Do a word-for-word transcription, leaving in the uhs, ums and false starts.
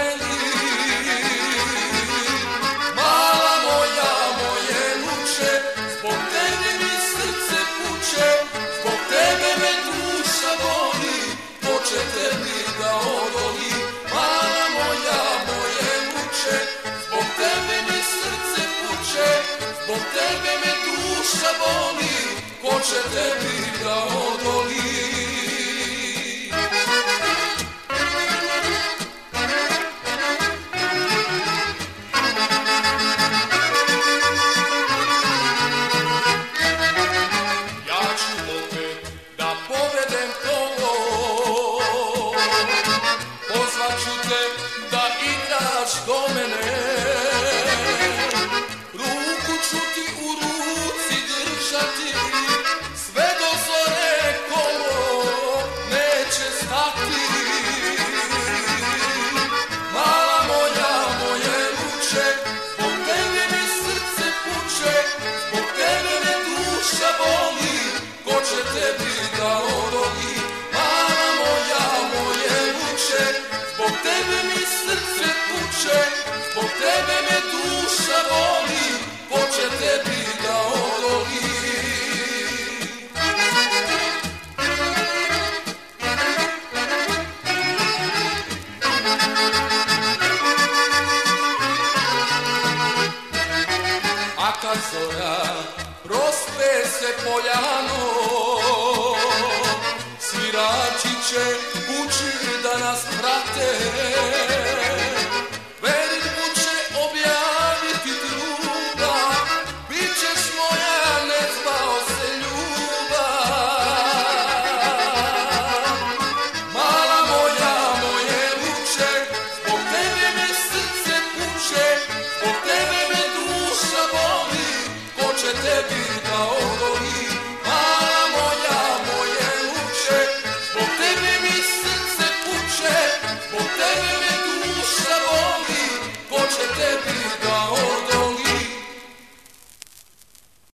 meni. Mala moja, moje nuče, zbog tebe mi srce puče, zbog tebe me duša boli, ko će tebi da odoli. Mala moja, moje nuče, zbog tebe mi srce puče, zbog tebe me duša boli, ko će tebi da odoli. Da igraš do mene, ruku ću ti u ruci držati, sve do zore kolo neće stati. Mala moja, moje ruče, zbog tebe mi srce puče, zbog tebe me duša boli, ko će tebi da odoli. Mala moja, moje ruče, zbog tebe mi srce puče, zbog tebe me duša boli, ko će tebi da odoli. A kad zora prospe se poljano, svirači će kući da nas prate.